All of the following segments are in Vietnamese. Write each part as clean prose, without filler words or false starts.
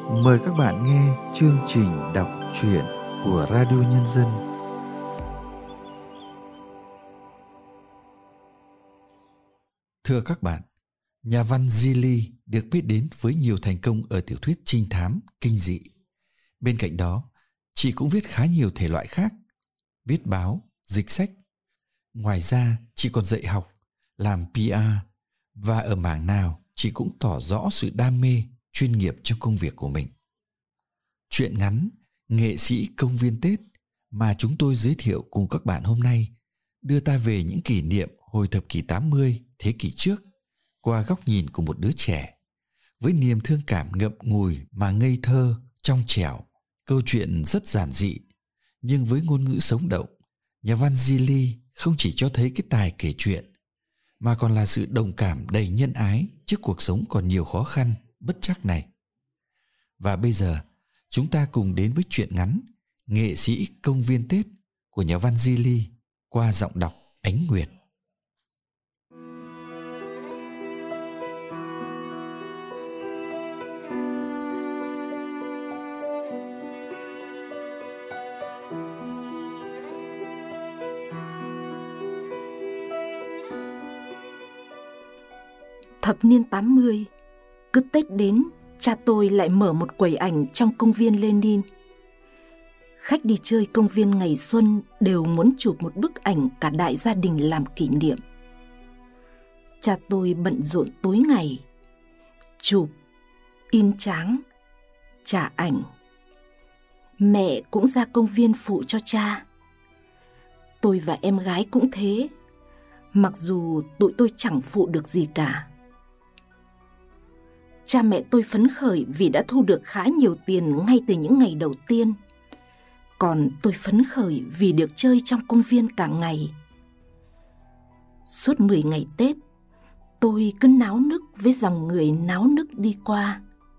Mời các bạn nghe chương trình đọc truyện của Radio Nhân dân. Thưa các bạn, nhà văn Zili được biết đến với nhiều thành công ở tiểu thuyết trinh thám, kinh dị. Bên cạnh đó, chị cũng viết khá nhiều thể loại khác, viết báo, dịch sách. Ngoài ra, chị còn dạy học, làm PR và ở mảng nào chị cũng tỏ rõ sự đam mê, chuyên nghiệp trong công việc của mình. Truyện ngắn Nghệ sĩ công viên Tết mà chúng tôi giới thiệu cùng các bạn hôm nay đưa ta về những kỷ niệm hồi thập kỷ 80 thế kỷ trước qua góc nhìn của một đứa trẻ với niềm thương cảm ngậm ngùi mà ngây thơ, trong trẻo. Câu chuyện rất giản dị nhưng với ngôn ngữ sống động, nhà văn Zili không chỉ cho thấy cái tài kể chuyện mà còn là sự đồng cảm đầy nhân ái trước cuộc sống còn nhiều khó khăn, bất trắc này. Và bây giờ, chúng ta cùng đến với truyện ngắn Nghệ sĩ công viên Tết của nhà văn Zili qua giọng đọc Ánh Nguyệt. Thập niên 80, cứ Tết đến, cha tôi lại mở một quầy ảnh trong công viên Lenin. Khách đi chơi công viên ngày xuân đều muốn chụp một bức ảnh cả đại gia đình làm kỷ niệm. Cha tôi bận rộn tối ngày, chụp, in tráng, trả ảnh. Mẹ cũng ra công viên phụ cho cha. Tôi và em gái cũng thế, mặc dù tụi tôi chẳng phụ được gì cả. Cha mẹ tôi phấn khởi vì đã thu được khá nhiều tiền ngay từ những ngày đầu tiên. Còn tôi phấn khởi vì được chơi trong công viên cả ngày. Suốt 10 ngày Tết, tôi cứ náo nức với dòng người náo nức đi qua.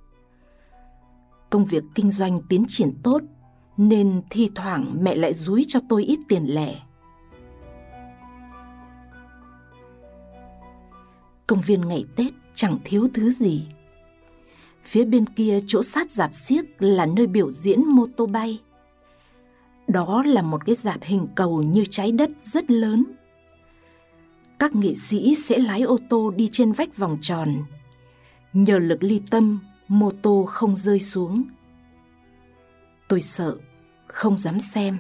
Công việc kinh doanh tiến triển tốt, nên thi thoảng mẹ lại dúi cho tôi ít tiền lẻ. Công viên ngày Tết chẳng thiếu thứ gì. Phía bên kia chỗ sát rạp xiếc là nơi biểu diễn mô tô bay. Đó là một cái rạp hình cầu như trái đất rất lớn. Các nghệ sĩ sẽ lái ô tô đi trên vách vòng tròn. Nhờ lực ly tâm, mô tô không rơi xuống. Tôi sợ, không dám xem.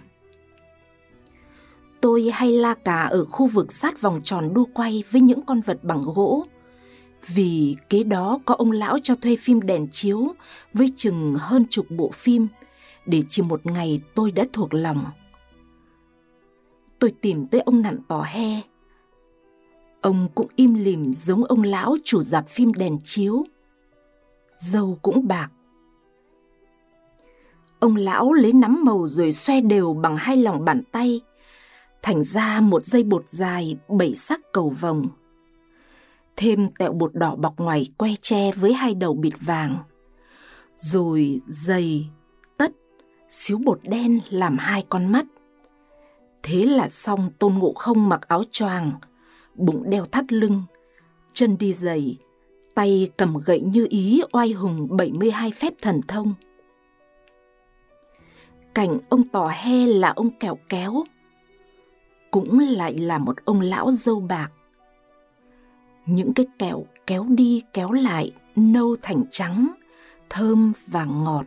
Tôi hay la cà ở khu vực sát vòng tròn đu quay với những con vật bằng gỗ, vì kế đó có ông lão cho thuê phim đèn chiếu với chừng hơn chục bộ phim, để chỉ một ngày tôi đã thuộc lòng. Tôi tìm tới ông Nặn Tò He. Ông cũng im lìm giống ông lão chủ rạp phim đèn chiếu. Râu cũng bạc. Ông lão lấy nắm màu rồi xoe đều bằng hai lòng bàn tay, thành ra một dây bột dài 7 sắc cầu vồng. Thêm tẹo bột đỏ bọc ngoài que tre với hai đầu bịt vàng. Rồi giày, tất, xíu bột đen làm hai con mắt. Thế là xong. Tôn Ngộ Không mặc áo choàng, bụng đeo thắt lưng, chân đi giày, tay cầm gậy như ý oai hùng 72 phép thần thông. Cạnh ông Tò He là ông Kẹo Kéo, cũng lại là một ông lão râu bạc. Những cái kẹo kéo đi kéo lại, nâu thành trắng, thơm và ngọt.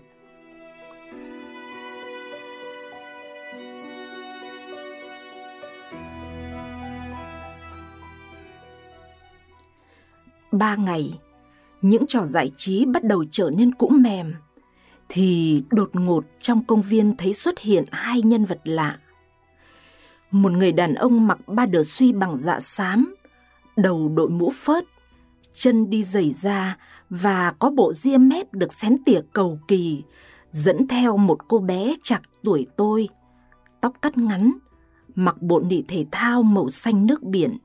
Ba ngày, những trò giải trí bắt đầu trở nên cũ mềm, thì đột ngột trong công viên thấy xuất hiện hai nhân vật lạ. Một người đàn ông mặc ba đờ suy bằng dạ xám, đầu đội mũ phớt, chân đi giày da và có bộ ria mép được xén tỉa cầu kỳ, dẫn theo một cô bé chạc tuổi tôi, tóc cắt ngắn, mặc bộ nị thể thao màu xanh nước biển.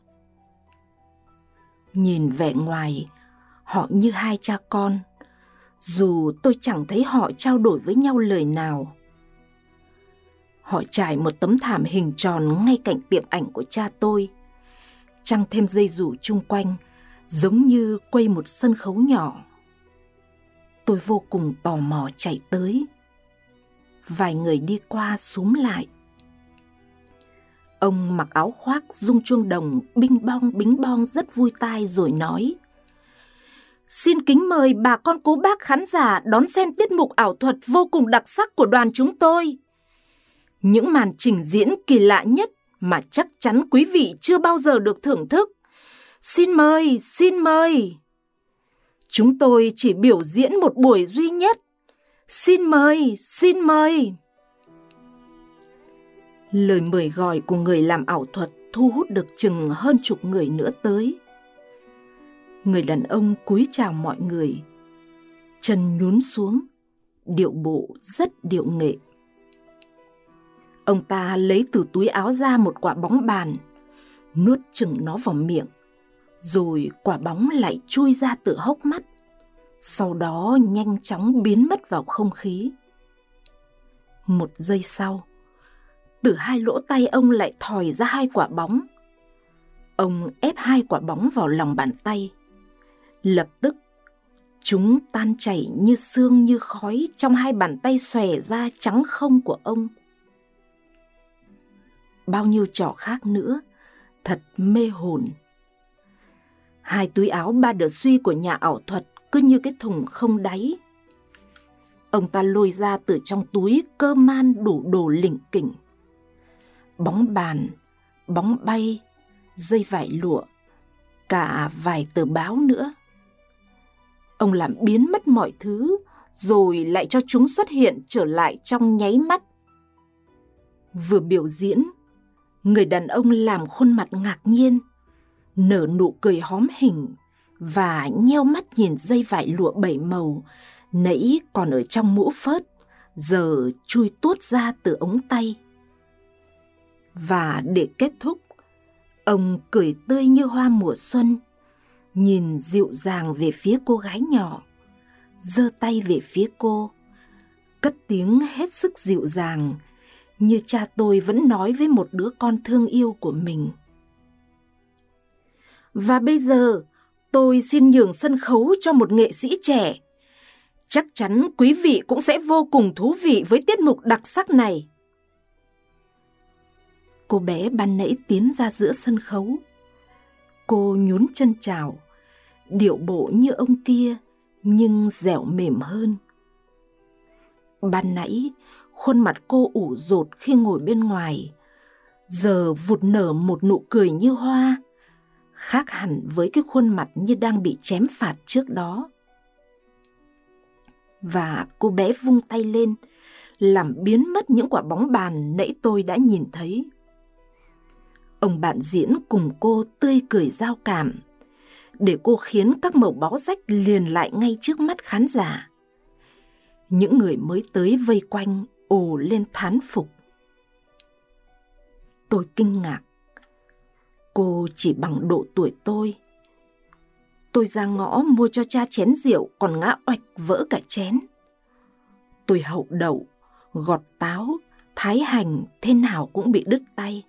Nhìn vẻ ngoài, họ như hai cha con, dù tôi chẳng thấy họ trao đổi với nhau lời nào. Họ trải một tấm thảm hình tròn ngay cạnh tiệm ảnh của cha tôi, trăng thêm dây rủ chung quanh, giống như quay một sân khấu nhỏ. Tôi vô cùng tò mò chạy tới. Vài người đi qua xúm lại. Ông mặc áo khoác rung chuông đồng bính bong rất vui tai rồi nói: Xin kính mời bà con cô bác khán giả đón xem tiết mục ảo thuật vô cùng đặc sắc của đoàn chúng tôi. Những màn trình diễn kỳ lạ nhất mà chắc chắn quý vị chưa bao giờ được thưởng thức. Xin mời, xin mời. Chúng tôi chỉ biểu diễn một buổi duy nhất. Xin mời, xin mời. Lời mời gọi của người làm ảo thuật thu hút được chừng hơn chục người nữa tới. Người đàn ông cúi chào mọi người, chân nhún xuống, điệu bộ rất điệu nghệ. Ông ta lấy từ túi áo ra một quả bóng bàn, nuốt chừng nó vào miệng, rồi quả bóng lại chui ra từ hốc mắt, sau đó nhanh chóng biến mất vào không khí. Một giây sau, từ hai lỗ tay ông lại thòi ra hai quả bóng. Ông ép hai quả bóng vào lòng bàn tay. Lập tức, chúng tan chảy như sương như khói trong hai bàn tay xòe ra trắng không của ông. Bao nhiêu trò khác nữa, thật mê hồn. Hai túi áo ba đờ suy của nhà ảo thuật cứ như cái thùng không đáy. Ông ta lôi ra từ trong túi cơ man đủ đồ lỉnh kỉnh. Bóng bàn, bóng bay, dây vải lụa, cả vài tờ báo nữa. Ông làm biến mất mọi thứ, rồi lại cho chúng xuất hiện trở lại trong nháy mắt. Vừa biểu diễn, người đàn ông làm khuôn mặt ngạc nhiên, nở nụ cười hóm hỉnh và nheo mắt nhìn dây vải lụa 7 màu, nãy còn ở trong mũ phớt, giờ chui tuốt ra từ ống tay. Và để kết thúc, ông cười tươi như hoa mùa xuân, nhìn dịu dàng về phía cô gái nhỏ, giơ tay về phía cô, cất tiếng hết sức dịu dàng, như cha tôi vẫn nói với một đứa con thương yêu của mình. Và bây giờ, tôi xin nhường sân khấu cho một nghệ sĩ trẻ. Chắc chắn quý vị cũng sẽ vô cùng thú vị với tiết mục đặc sắc này. Cô bé ban nãy tiến ra giữa sân khấu. Cô nhún chân chào, điệu bộ như ông kia nhưng dẻo mềm hơn. Ban nãy, khuôn mặt cô ủ rột khi ngồi bên ngoài, giờ vụt nở một nụ cười như hoa, khác hẳn với cái khuôn mặt như đang bị chém phạt trước đó. Và cô bé vung tay lên, làm biến mất những quả bóng bàn nãy tôi đã nhìn thấy. Ông bạn diễn cùng cô tươi cười giao cảm, để cô khiến các mẩu báo rách liền lại ngay trước mắt khán giả. Những người mới tới vây quanh ồ lên thán phục. Tôi kinh ngạc. Cô chỉ bằng độ tuổi tôi. Tôi ra ngõ mua cho cha chén rượu còn ngã oạch vỡ cả chén. Tôi hậu đậu, gọt táo, thái hành thế nào cũng bị đứt tay.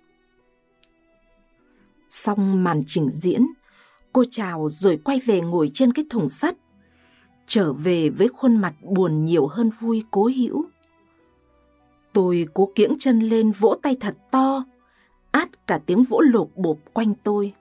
Xong màn trình diễn, cô chào rồi quay về ngồi trên cái thùng sắt, trở về với khuôn mặt buồn nhiều hơn vui cố hữu. Tôi cố kiễng chân lên vỗ tay thật to, át cả tiếng vỗ lộp bộp quanh tôi.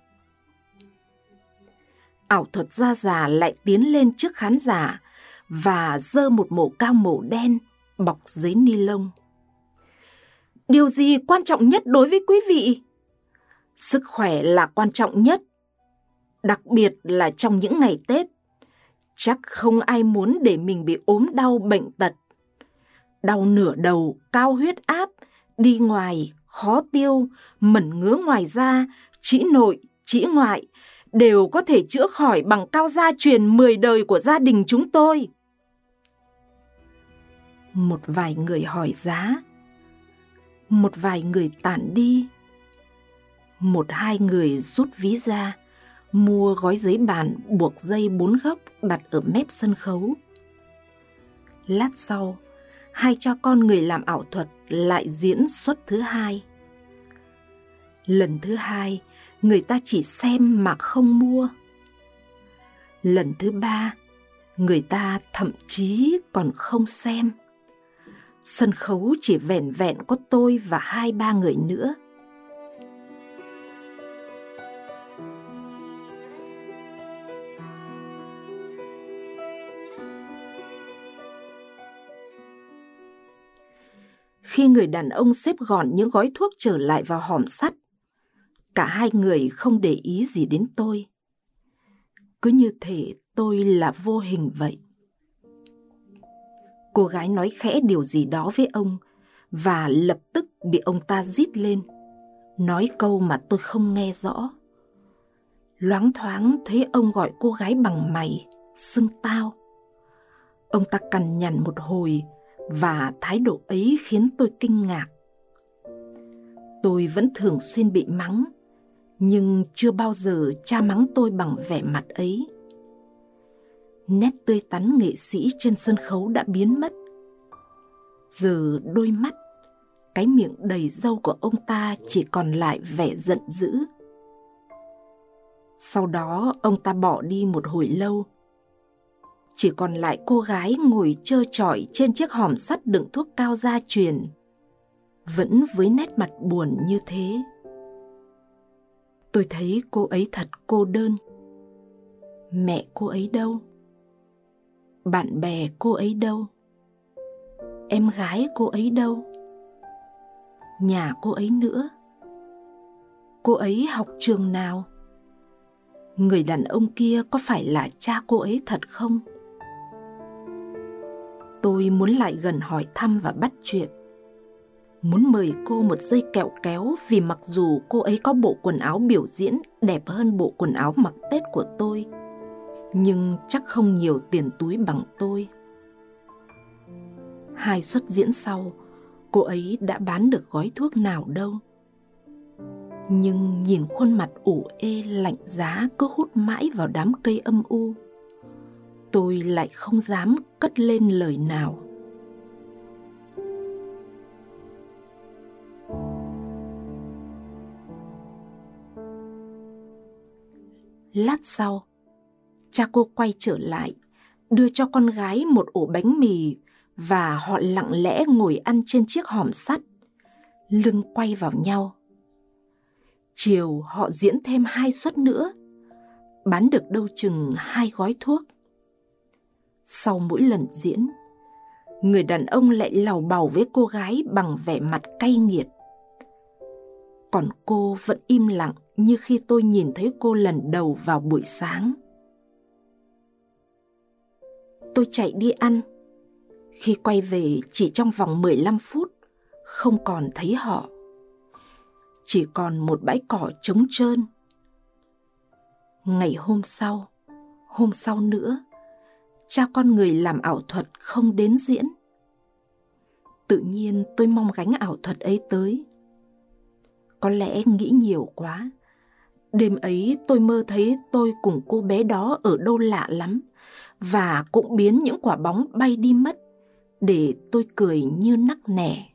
Ảo thuật gia già lại tiến lên trước khán giả và giơ một mẩu cao màu đen bọc giấy ni lông. Điều gì quan trọng nhất đối với quý vị? Sức khỏe là quan trọng nhất, đặc biệt là trong những ngày Tết. Chắc không ai muốn để mình bị ốm đau bệnh tật. Đau nửa đầu, cao huyết áp, đi ngoài, khó tiêu, mẩn ngứa ngoài da, trĩ nội, trĩ ngoại đều có thể chữa khỏi bằng cao gia truyền 10 đời của gia đình chúng tôi. Một vài người hỏi giá, một vài người tản đi, một hai người rút ví ra, mua gói giấy bàn buộc dây 4 góc đặt ở mép sân khấu. Lát sau, hai cha con người làm ảo thuật lại diễn suất thứ hai. Lần thứ hai, người ta chỉ xem mà không mua. Lần thứ ba, Người ta thậm chí còn không xem. Sân khấu chỉ vẻn vẹn có tôi và 2-3 người nữa. Khi người đàn ông xếp gọn những gói thuốc trở lại vào hòm sắt, cả hai người không để ý gì đến tôi. Cứ như thể tôi là vô hình vậy. Cô gái nói khẽ điều gì đó với ông và lập tức bị ông ta rít lên, nói câu mà tôi không nghe rõ. Loáng thoáng thấy ông gọi cô gái bằng mày, xưng tao. Ông ta cằn nhằn một hồi và thái độ ấy khiến tôi kinh ngạc. Tôi vẫn thường xuyên bị mắng, nhưng chưa bao giờ cha mắng tôi bằng vẻ mặt ấy. Nét tươi tắn nghệ sĩ trên sân khấu đã biến mất. Giờ đôi mắt, cái miệng đầy râu của ông ta chỉ còn lại vẻ giận dữ. Sau đó ông ta bỏ đi một hồi lâu. Chỉ còn lại cô gái ngồi trơ trọi trên chiếc hòm sắt đựng thuốc cao gia truyền, vẫn với nét mặt buồn như thế. Tôi thấy cô ấy thật cô đơn. Mẹ cô ấy đâu? Bạn bè cô ấy đâu? Em gái cô ấy đâu? Nhà cô ấy nữa? Cô ấy học trường nào? Người đàn ông kia có phải là cha cô ấy thật không? Tôi muốn lại gần hỏi thăm và bắt chuyện. Muốn mời cô một dây kẹo kéo vì mặc dù cô ấy có bộ quần áo biểu diễn đẹp hơn bộ quần áo mặc Tết của tôi, nhưng chắc không nhiều tiền túi bằng tôi. 2 suất diễn sau, cô ấy đã bán được gói thuốc nào đâu. Nhưng nhìn khuôn mặt ủ ê lạnh giá cứ hút mãi vào đám cây âm u, tôi lại không dám cất lên lời nào. Lát sau, cha cô quay trở lại, đưa cho con gái một ổ bánh mì và họ lặng lẽ ngồi ăn trên chiếc hòm sắt, lưng quay vào nhau. Chiều họ diễn thêm 2 suất nữa, bán được đâu chừng 2 gói thuốc. Sau mỗi lần diễn, người đàn ông lại làu bàu với cô gái bằng vẻ mặt cay nghiệt. Còn cô vẫn im lặng như khi tôi nhìn thấy cô lần đầu vào buổi sáng. Tôi chạy đi ăn. Khi quay về chỉ trong vòng 15 phút, không còn thấy họ. Chỉ còn một bãi cỏ trống trơn. Ngày hôm sau nữa, cha con người làm ảo thuật không đến diễn. Tự nhiên tôi mong gánh ảo thuật ấy tới. Có lẽ nghĩ nhiều quá. Đêm ấy tôi mơ thấy tôi cùng cô bé đó ở đâu lạ lắm, và cũng biến những quả bóng bay đi mất, để tôi cười như nắc nẻ.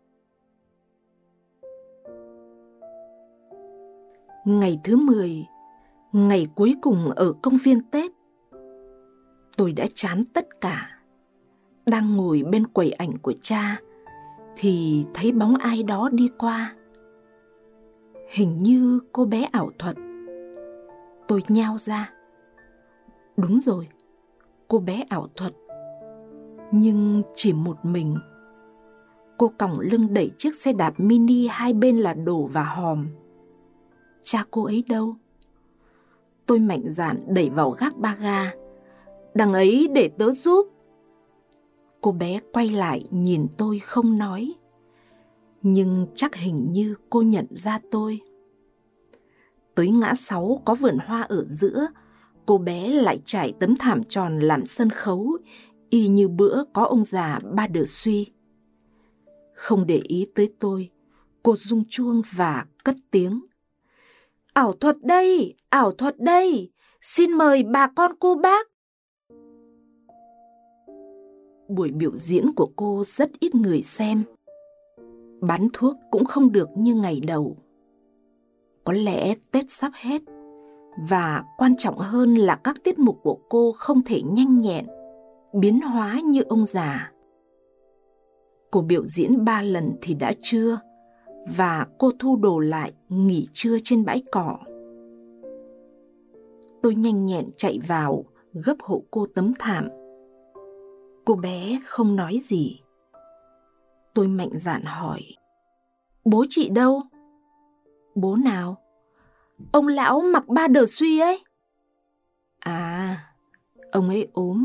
Ngày thứ 10, ngày cuối cùng ở công viên Tết, tôi đã chán tất cả. Đang ngồi bên quầy ảnh của cha thì thấy bóng ai đó đi qua. Hình như cô bé ảo thuật. Tôi nhao ra. Đúng rồi, cô bé ảo thuật. Nhưng chỉ một mình. Cô còng lưng đẩy chiếc xe đạp mini, 2 bên là đồ và hòm. Cha cô ấy đâu? Tôi mạnh dạn đẩy vào gác ba ga. Đằng ấy để tớ giúp. Cô bé quay lại nhìn tôi không nói. Nhưng chắc hình như cô nhận ra tôi. Tới ngã 6 có vườn hoa ở giữa, cô bé lại trải tấm thảm tròn làm sân khấu, y như bữa có ông già Ba Đờ Suy. Không để ý tới tôi, cô rung chuông và cất tiếng. Ảo thuật đây, ảo thuật đây, xin mời bà con cô bác. Buổi biểu diễn của cô rất ít người xem. Bán thuốc cũng không được như ngày đầu. Có lẽ Tết sắp hết, Và quan trọng hơn là các tiết mục của cô không thể nhanh nhẹn, biến hóa như ông già. Cô biểu diễn 3 lần thì đã trưa, và cô thu đồ lại nghỉ trưa trên bãi cỏ. Tôi nhanh nhẹn chạy vào, gấp hộ cô tấm thảm. Cô bé không nói gì. Tôi mạnh dạn hỏi: "Bố chị đâu?" "Bố nào?" "Ông lão mặc ba đờ suy ấy." "À, ông ấy ốm."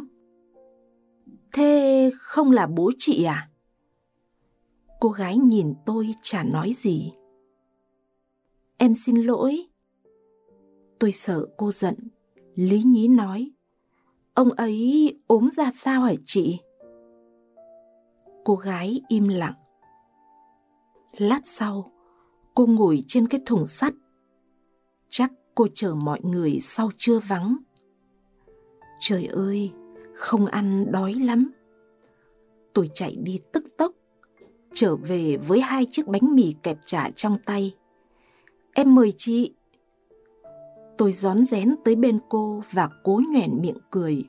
"Thế không là bố chị à?" Cô gái nhìn tôi chả nói gì. "Em xin lỗi." Tôi sợ cô giận, lý nhí nói: "Ông ấy ốm ra sao hả chị?" Cô gái im lặng. Lát sau, cô ngồi trên cái thùng sắt. Chắc cô chờ mọi người sau trưa vắng. Trời ơi, không ăn đói lắm. Tôi chạy đi tức tốc, trở về với 2 chiếc bánh mì kẹp chả trong tay. "Em mời chị." Tôi rón rén tới bên cô và cố nhoẻn miệng cười.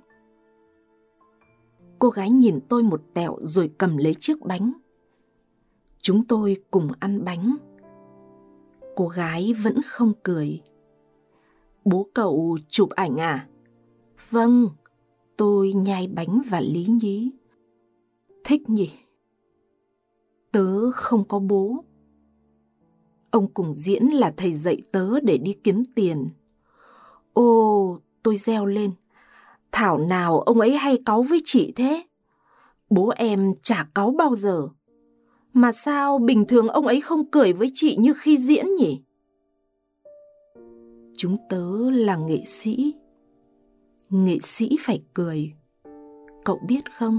Cô gái nhìn tôi một tẹo rồi cầm lấy chiếc bánh. Chúng tôi cùng ăn bánh. Cô gái vẫn không cười. "Bố cậu chụp ảnh à?" "Vâng." Tôi nhai bánh và lý nhí. "Thích nhỉ?" "Tớ không có bố." Ông cùng diễn là thầy dạy tớ để đi kiếm tiền. Ô, tôi reo lên. Thảo nào ông ấy hay cáu với chị thế? Bố em chả cáu bao giờ. Mà sao bình thường ông ấy không cười với chị như khi diễn nhỉ? Chúng tớ là nghệ sĩ. Nghệ sĩ phải cười. Cậu biết không?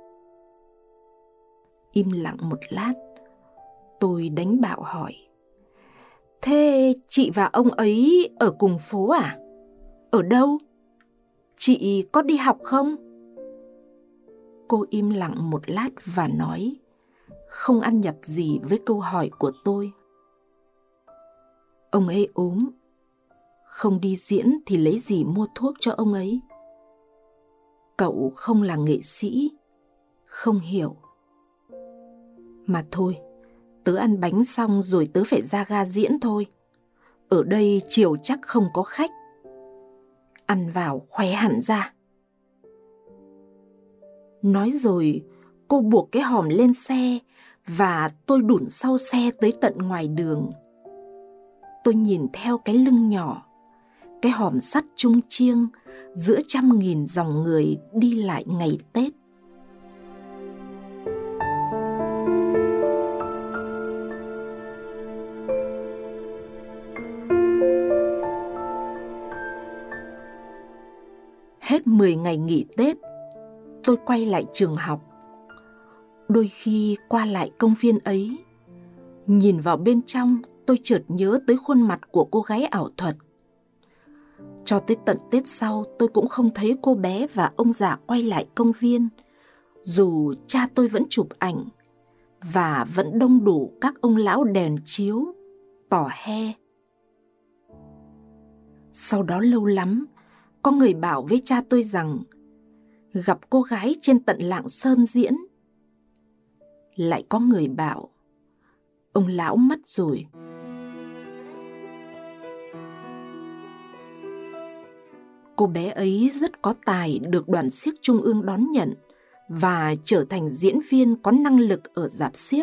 Im lặng một lát, tôi đánh bạo hỏi: "Thế chị và ông ấy ở cùng phố à? Ở đâu? Chị có đi học không?" Cô im lặng một lát và nói, không ăn nhập gì với câu hỏi của tôi: "Ông ấy ốm. Không đi diễn thì lấy gì mua thuốc cho ông ấy? Cậu không là nghệ sĩ, không hiểu. Mà thôi, tớ ăn bánh xong rồi tớ phải ra ga diễn thôi. Ở đây chiều chắc không có khách. Ăn vào khỏe hẳn ra." Nói rồi, cô buộc cái hòm lên xe và tôi đủn sau xe tới tận ngoài đường. Tôi nhìn theo cái lưng nhỏ, cái hòm sắt chung chiêng giữa trăm nghìn dòng người đi lại ngày Tết. Hết 10 ngày nghỉ Tết, tôi quay lại trường học. Đôi khi qua lại công viên ấy, nhìn vào bên trong, tôi chợt nhớ tới khuôn mặt của cô gái ảo thuật. Cho tới tận Tết sau, tôi cũng không thấy cô bé và ông già quay lại công viên, dù cha tôi vẫn chụp ảnh và vẫn đông đủ các ông lão đèn chiếu, tỏ he. Sau đó lâu lắm, có người bảo với cha tôi rằng gặp cô gái trên tận Lạng Sơn diễn. Lại có người bảo ông lão mất rồi. Cô bé ấy rất có tài được đoàn xiếc Trung ương đón nhận và trở thành diễn viên có năng lực ở rạp xiếc.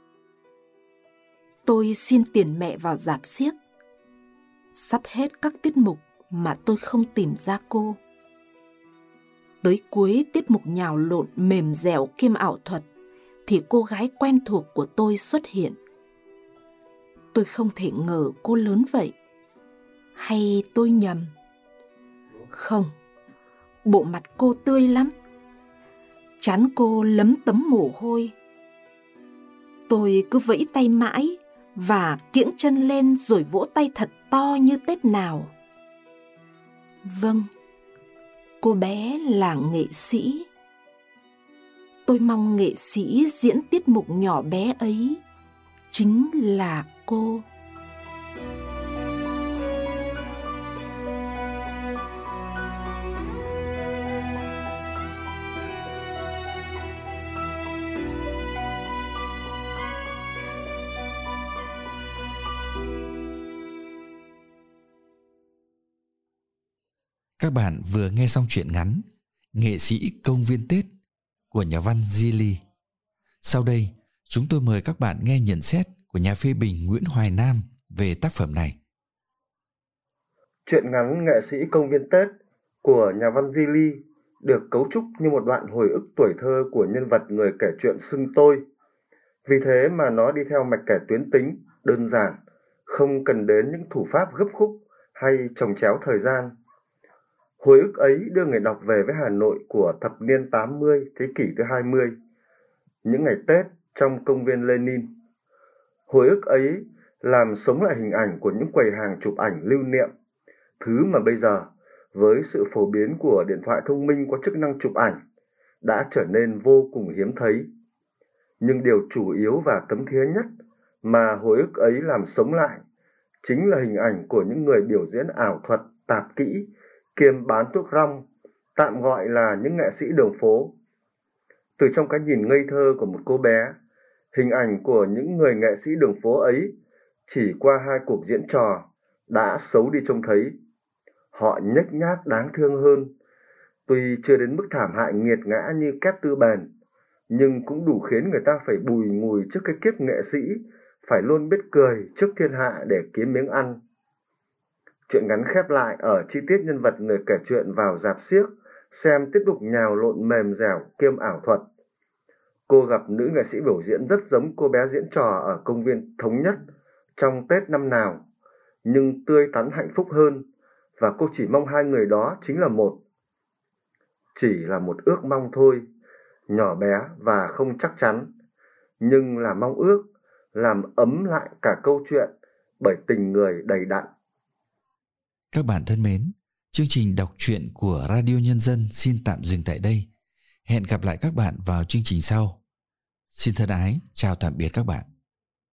Tôi xin tiền mẹ vào rạp xiếc. Sắp hết các tiết mục mà tôi không tìm ra cô. Tới cuối tiết mục nhào lộn mềm dẻo kiêm ảo thuật thì cô gái quen thuộc của tôi xuất hiện. Tôi không thể ngờ cô lớn vậy. Hay tôi nhầm? Không, bộ mặt cô tươi lắm. Trán cô lấm tấm mồ hôi. Tôi cứ vẫy tay mãi và kiễng chân lên rồi vỗ tay thật to như Tết nào. Vâng, cô bé là nghệ sĩ. Tôi mong nghệ sĩ diễn tiết mục nhỏ bé ấy chính là cô. Các bạn vừa nghe xong truyện ngắn Nghệ sĩ công viên Tết của nhà văn Zili. Sau đây, chúng tôi mời các bạn nghe nhận xét của nhà phê bình Nguyễn Hoài Nam về tác phẩm này. Truyện ngắn Nghệ sĩ công viên Tết của nhà văn Zili được cấu trúc như một đoạn hồi ức tuổi thơ của nhân vật người kể chuyện xưng tôi. Vì thế mà nó đi theo mạch kể tuyến tính, đơn giản, không cần đến những thủ pháp gấp khúc hay chồng chéo thời gian. Hồi ức ấy đưa người đọc về với Hà Nội của thập niên 80, thế kỷ thứ 20, những ngày Tết trong công viên Lenin. Hồi ức ấy làm sống lại hình ảnh của những quầy hàng chụp ảnh lưu niệm, thứ mà bây giờ, với sự phổ biến của điện thoại thông minh có chức năng chụp ảnh, đã trở nên vô cùng hiếm thấy. Nhưng điều chủ yếu và thấm thía nhất mà hồi ức ấy làm sống lại chính là hình ảnh của những người biểu diễn ảo thuật tạp kỹ kiêm bán thuốc rong, tạm gọi là những nghệ sĩ đường phố. Từ trong cái nhìn ngây thơ của một cô bé, hình ảnh của những người nghệ sĩ đường phố ấy chỉ qua 2 cuộc diễn trò đã xấu đi trông thấy. Họ nhếch nhác đáng thương hơn, tuy chưa đến mức thảm hại nghiệt ngã như Kép Tư Bền, nhưng cũng đủ khiến người ta phải bùi ngùi trước cái kiếp nghệ sĩ phải luôn biết cười trước thiên hạ để kiếm miếng ăn. Chuyện ngắn khép lại ở chi tiết nhân vật người kể chuyện vào rạp xiếc xem tiếp tục nhào lộn mềm dẻo kiêm ảo thuật. Cô gặp nữ nghệ sĩ biểu diễn rất giống cô bé diễn trò ở công viên Thống Nhất trong Tết năm nào, nhưng tươi tắn hạnh phúc hơn, và cô chỉ mong 2 người đó chính là một. Chỉ là một ước mong thôi, nhỏ bé và không chắc chắn, nhưng là mong ước làm ấm lại cả câu chuyện bởi tình người đầy đặn. Các bạn thân mến, chương trình đọc truyện của Radio Nhân dân xin tạm dừng tại đây. Hẹn gặp lại các bạn vào chương trình sau. Xin thân ái, chào tạm biệt các bạn.